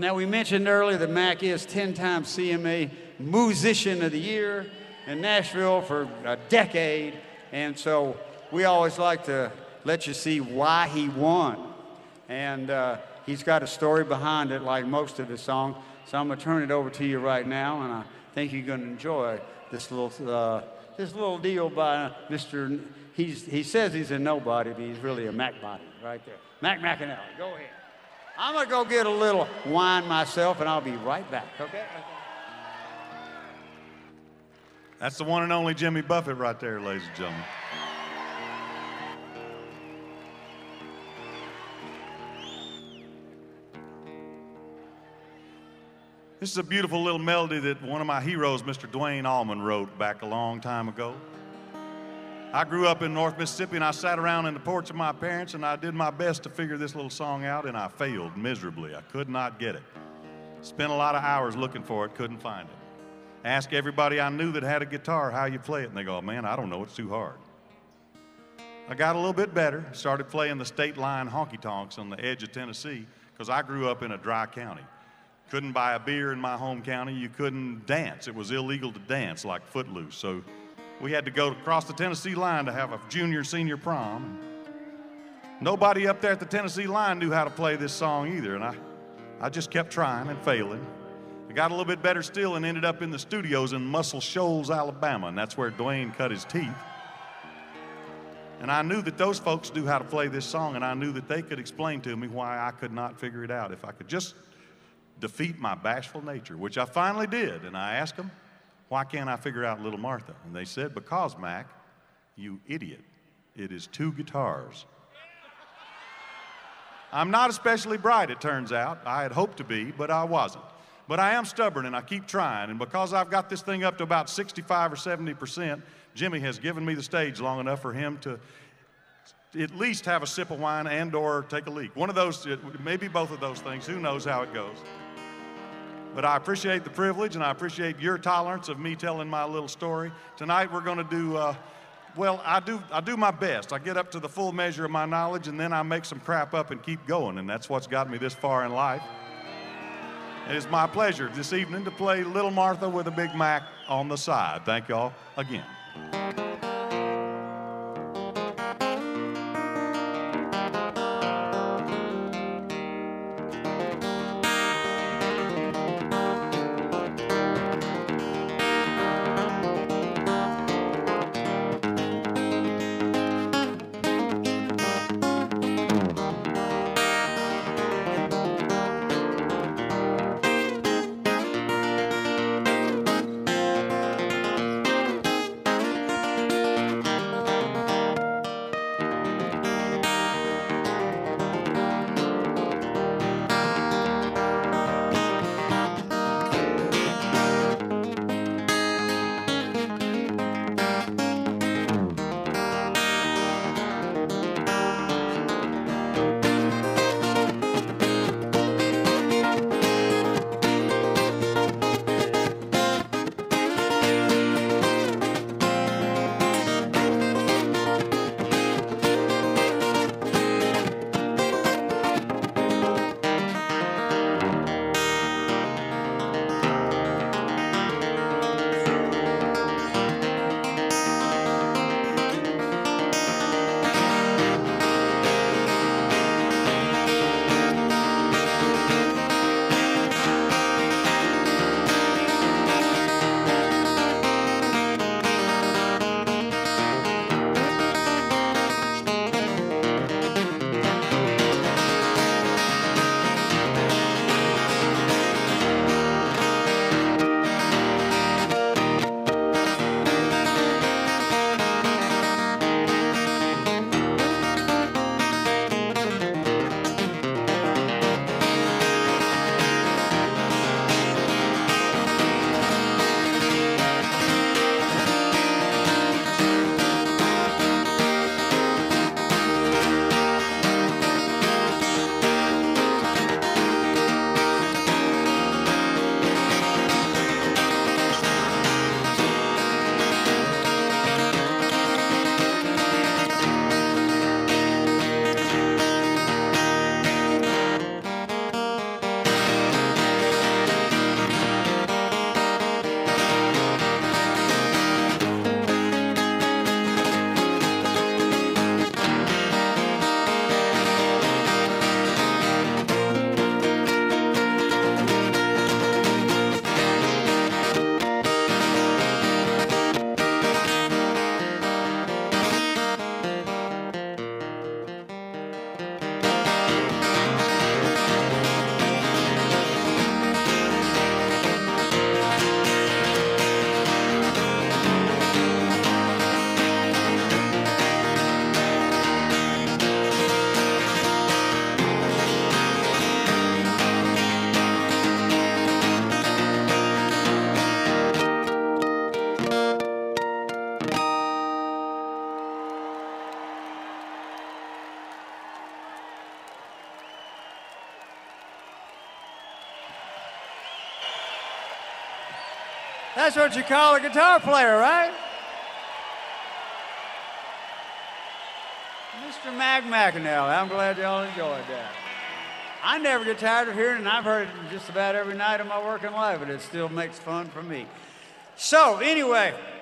Now, we mentioned earlier that Mac is 10-time CMA Musician of the Year in Nashville for a decade, and so we always like to let you see why he won. And he's got a story behind it, like most of his songs. So I'm going to turn it over to you right now, and I think you're going to enjoy this little deal by Mr. He says he's a nobody, but he's really a Mac body right there. Mac McAnally, go ahead. I'm going to go get a little wine myself, and I'll be right back, okay? That's the one and only Jimmy Buffett right there, ladies and gentlemen. This is a beautiful little melody that one of my heroes, Mr. Dwayne Allman, wrote back a long time ago. I grew up in North Mississippi, and I sat around in the porch of my parents, and I did my best to figure this little song out, and I failed miserably. I could not get it. Spent a lot of hours looking for it, couldn't find it. Asked everybody I knew that had a guitar how you play it, and they go, man, I don't know, it's too hard. I got a little bit better, started playing the state line honky-tonks on the edge of Tennessee, because I grew up in a dry county. Couldn't buy a beer in my home county. You couldn't dance. It was illegal to dance like Footloose. So we had to go across the Tennessee line to have a junior, senior prom. Nobody up there at the Tennessee line knew how to play this song either, and I just kept trying and failing. I got a little bit better still and ended up in the studios in Muscle Shoals, Alabama, and that's where Dwayne cut his teeth. And I knew that those folks knew how to play this song, and I knew that they could explain to me why I could not figure it out. If I could just defeat my bashful nature, which I finally did. And I asked them, why can't I figure out Little Martha? And they said, because, Mac, you idiot, it is two guitars. I'm not especially bright, it turns out. I had hoped to be, but I wasn't. But I am stubborn, and I keep trying. And because I've got this thing up to about 65 or 70%, Jimmy has given me the stage long enough for him to at least have a sip of wine and or take a leak. One of those, maybe both of those things. Who knows how it goes. But I appreciate the privilege, and I appreciate your tolerance of me telling my little story. Tonight we're going to do, well, I do my best. I get up to the full measure of my knowledge, and then I make some crap up and keep going, and that's what's got me this far in life. It is my pleasure this evening to play Little Martha with a Big Mac on the side. Thank y'all again. That's what you call a guitar player, right? Mr. Mac McAnally, I'm glad y'all enjoyed that. I never get tired of hearing it, and I've heard it just about every night of my working life, but it still makes fun for me. So, anyway,